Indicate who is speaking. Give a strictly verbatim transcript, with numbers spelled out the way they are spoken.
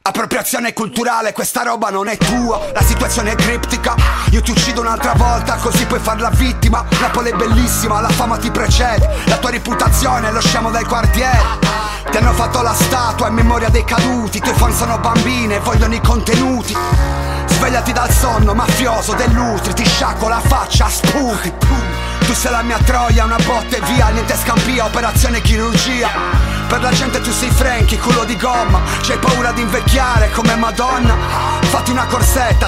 Speaker 1: Appropriazione culturale, questa roba non è tua. La situazione è criptica, io ti uccido un'altra volta, così puoi farla vittima. Napoli è bellissima, la fama ti precede, la tua reputazione è lo scemo del quartiere. Ti hanno fatto la statua in memoria dei caduti, i tuoi fan sono bambine e vogliono i contenuti. Svegliati dal sonno mafioso dell'Utri, ti sciacquo la faccia a sputi. Tu sei la mia troia, una botta e via, niente scampia, operazione chirurgia. Per la gente tu sei Frankie, culo di gomma, c'hai paura di invecchiare come Madonna. Fatti una corsetta,